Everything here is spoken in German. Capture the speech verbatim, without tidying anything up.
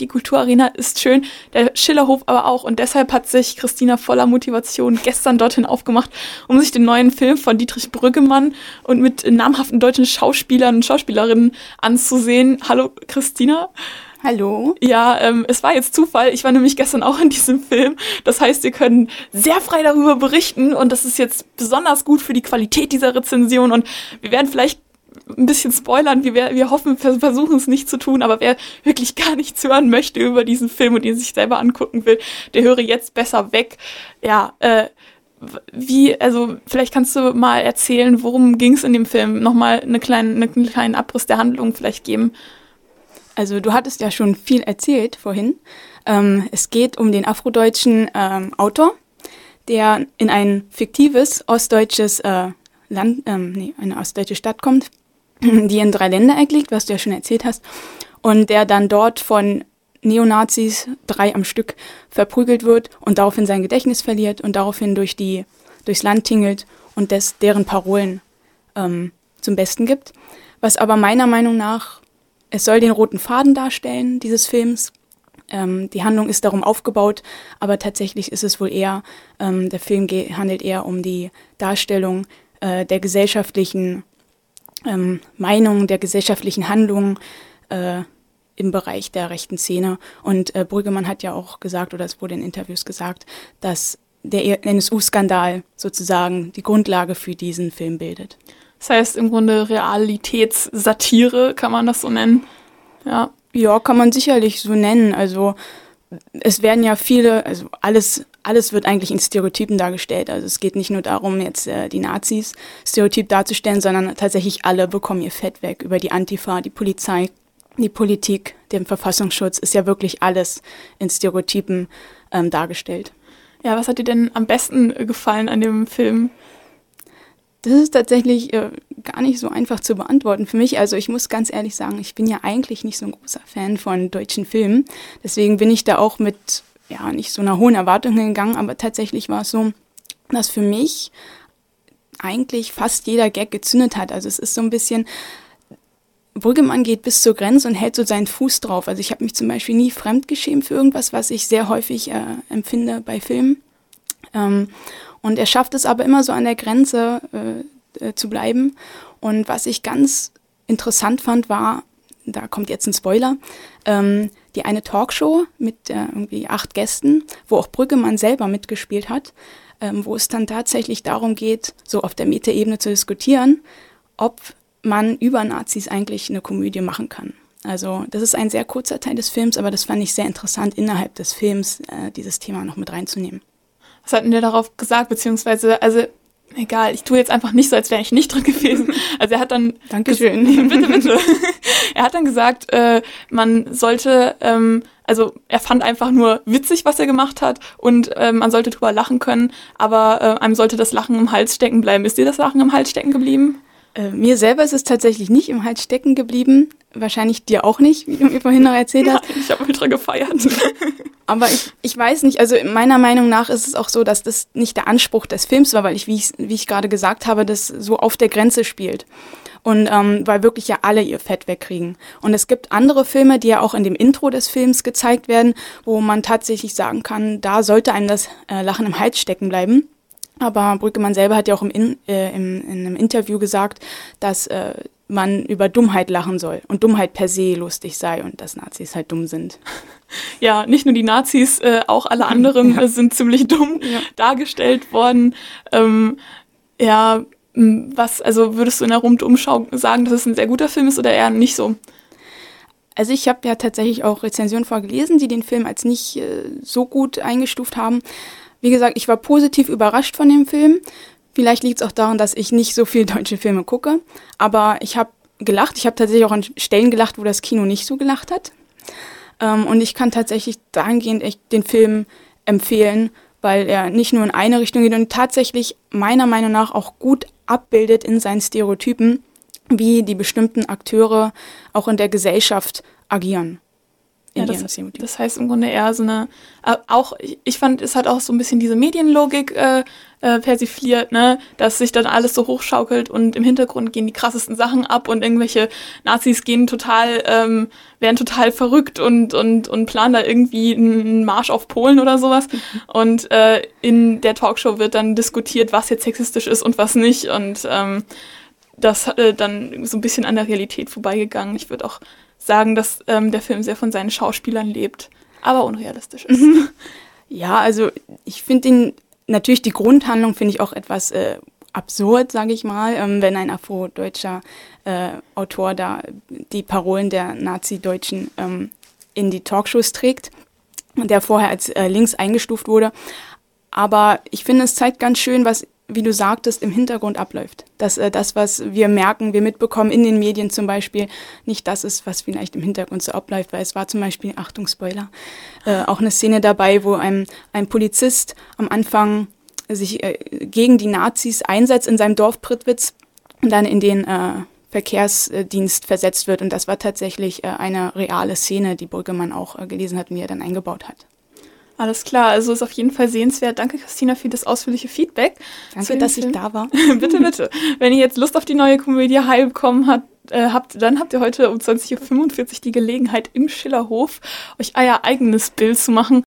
die Kulturarena ist schön, der Schillerhof aber auch. Und deshalb hat sich Christina voller Motivation gestern dorthin aufgemacht, um sich den neuen Film von Dietrich Brüggemann und mit namhaften deutschen Schauspielern und Schauspielerinnen anzusehen. Hallo Christina. Hallo. Ja, ähm, es war jetzt Zufall. Ich war nämlich gestern auch in diesem Film. Das heißt, wir können sehr frei darüber berichten und das ist jetzt besonders gut für die Qualität dieser Rezension und wir werden vielleicht ein bisschen spoilern. Wir, wir hoffen, wir versuchen es nicht zu tun, aber wer wirklich gar nichts hören möchte über diesen Film und ihn sich selber angucken will, der höre jetzt besser weg. Ja, äh, wie, also vielleicht kannst du mal erzählen, worum ging es in dem Film? Nochmal eine kleine, einen kleinen Abriss der Handlung vielleicht geben. Also du hattest ja schon viel erzählt vorhin. Ähm, es geht um den afrodeutschen ähm, Autor, der in ein fiktives ostdeutsches äh, Land, ähm, nee, eine ostdeutsche Stadt kommt, die in drei Länder liegt, was du ja schon erzählt hast, und der dann dort von Neonazis, drei am Stück, verprügelt wird und daraufhin sein Gedächtnis verliert und daraufhin durch die, durchs Land tingelt und des, deren Parolen ähm, zum Besten gibt. Was aber meiner Meinung nach, es soll den roten Faden darstellen, dieses Films. Ähm, die Handlung ist darum aufgebaut, aber tatsächlich ist es wohl eher, ähm, der Film ge- handelt eher um die Darstellung äh, der gesellschaftlichen ähm, Meinung, der gesellschaftlichen Handlungen äh, im Bereich der rechten Szene. Und äh, Brüggemann hat ja auch gesagt, oder es wurde in Interviews gesagt, dass der N S U-Skandal sozusagen die Grundlage für diesen Film bildet. Das heißt im Grunde Realitätssatire, kann man das so nennen? Ja. Ja, kann man sicherlich so nennen. Also es werden ja viele, also alles, alles wird eigentlich in Stereotypen dargestellt. Also es geht nicht nur darum, jetzt äh, die Nazis stereotyp darzustellen, sondern tatsächlich alle bekommen ihr Fett weg. Über die Antifa, die Polizei, die Politik, den Verfassungsschutz, ist ja wirklich alles in Stereotypen ähm, dargestellt. Ja, was hat dir denn am besten gefallen an dem Film? Das ist tatsächlich äh, gar nicht so einfach zu beantworten für mich. Also ich muss ganz ehrlich sagen, ich bin ja eigentlich nicht so ein großer Fan von deutschen Filmen. Deswegen bin ich da auch mit ja nicht so einer hohen Erwartung hingegangen. Aber tatsächlich war es so, dass für mich eigentlich fast jeder Gag gezündet hat. Also es ist so ein bisschen, Brüggemann geht bis zur Grenze und hält so seinen Fuß drauf. Also ich habe mich zum Beispiel nie fremdgeschämt für irgendwas, was ich sehr häufig äh, empfinde bei Filmen. Ähm, Und er schafft es aber immer so an der Grenze äh, äh, zu bleiben. Und was ich ganz interessant fand, war, da kommt jetzt ein Spoiler, ähm, die eine Talkshow mit äh, irgendwie acht Gästen, wo auch Brüggemann selber mitgespielt hat, ähm, wo es dann tatsächlich darum geht, so auf der Metaebene zu diskutieren, ob man über Nazis eigentlich eine Komödie machen kann. Also das ist ein sehr kurzer Teil des Films, aber das fand ich sehr interessant, innerhalb des Films äh, dieses Thema noch mit reinzunehmen. Was hat denn der darauf gesagt, beziehungsweise, also, egal, ich tue jetzt einfach nicht so, als wäre ich nicht drin gewesen. Also er hat dann... Dankeschön. Ges- bitte, bitte. Er hat dann gesagt, äh, man sollte, ähm, also er fand einfach nur witzig, was er gemacht hat und äh, man sollte drüber lachen können, aber äh, einem sollte das Lachen im Hals stecken bleiben. Ist dir das Lachen im Hals stecken geblieben? Äh, mir selber ist es tatsächlich nicht im Hals stecken geblieben. Wahrscheinlich dir auch nicht, wie du mir vorhin noch erzählt hast. Nein, ich habe ultra gefeiert. Aber ich, ich weiß nicht, also meiner Meinung nach ist es auch so, dass das nicht der Anspruch des Films war, weil ich, wie ich, wie ich gerade gesagt habe, das so auf der Grenze spielt. Und ähm, weil wirklich ja alle ihr Fett wegkriegen. Und es gibt andere Filme, die ja auch in dem Intro des Films gezeigt werden, wo man tatsächlich sagen kann, da sollte einem das äh, Lachen im Hals stecken bleiben. Aber Brüggemann selber hat ja auch im, in, äh, im, in einem Interview gesagt, dass äh, man über Dummheit lachen soll und Dummheit per se lustig sei und dass Nazis halt dumm sind. Ja, nicht nur die Nazis, äh, auch alle anderen ja. äh, sind ziemlich dumm ja. dargestellt worden. Ähm, ja, was, also würdest du in der Rundumschau sagen, dass es ein sehr guter Film ist oder eher nicht so? Also ich habe ja tatsächlich auch Rezensionen vorgelesen, die den Film als nicht äh, so gut eingestuft haben. Wie gesagt, ich war positiv überrascht von dem Film. Vielleicht liegt es auch daran, dass ich nicht so viel deutsche Filme gucke. Aber ich habe gelacht. Ich habe tatsächlich auch an Stellen gelacht, wo das Kino nicht so gelacht hat. Ähm, und ich kann tatsächlich dahingehend echt den Film empfehlen, weil er nicht nur in eine Richtung geht und tatsächlich meiner Meinung nach auch gut abbildet in seinen Stereotypen, wie die bestimmten Akteure auch in der Gesellschaft agieren. Ja, das, das heißt im Grunde eher so eine, äh, auch, ich, ich fand, es hat auch so ein bisschen diese Medienlogik äh, äh, persifliert, ne, dass sich dann alles so hochschaukelt und im Hintergrund gehen die krassesten Sachen ab und irgendwelche Nazis gehen total, ähm, werden total verrückt und, und, und planen da irgendwie einen Marsch auf Polen oder sowas. Mhm. Und äh, in der Talkshow wird dann diskutiert, was jetzt sexistisch ist und was nicht. Und ähm, das äh, dann so ein bisschen an der Realität vorbeigegangen. Ich würde auch sagen, dass ähm, der Film sehr von seinen Schauspielern lebt, aber unrealistisch ist. Ja, also ich finde ihn, natürlich die Grundhandlung finde ich auch etwas äh, absurd, sage ich mal, ähm, wenn ein afrodeutscher äh, Autor da die Parolen der Nazi-Deutschen ähm, in die Talkshows trägt und der vorher als äh, links eingestuft wurde. Aber ich finde, es zeigt ganz schön, was, wie du sagtest, im Hintergrund abläuft. Dass äh, das, was wir merken, wir mitbekommen in den Medien zum Beispiel, nicht das ist, was vielleicht im Hintergrund so abläuft, weil es war zum Beispiel, Achtung, Spoiler, äh, auch eine Szene dabei, wo ein, ein Polizist am Anfang sich äh, gegen die Nazis einsetzt in seinem Dorf Prittwitz und dann in den äh, Verkehrsdienst versetzt wird. Und das war tatsächlich äh, eine reale Szene, die Brüggemann auch äh, gelesen hat und die er dann eingebaut hat. Alles klar, also ist auf jeden Fall sehenswert. Danke, Christina, für das ausführliche Feedback. Danke, dass Film. ich da war. Bitte, bitte. Wenn ihr jetzt Lust auf die neue Komödie Heil bekommen habt, äh, habt, dann habt ihr heute um zwanzig Uhr fünfundvierzig die Gelegenheit, im Schillerhof euch euer eigenes Bild zu machen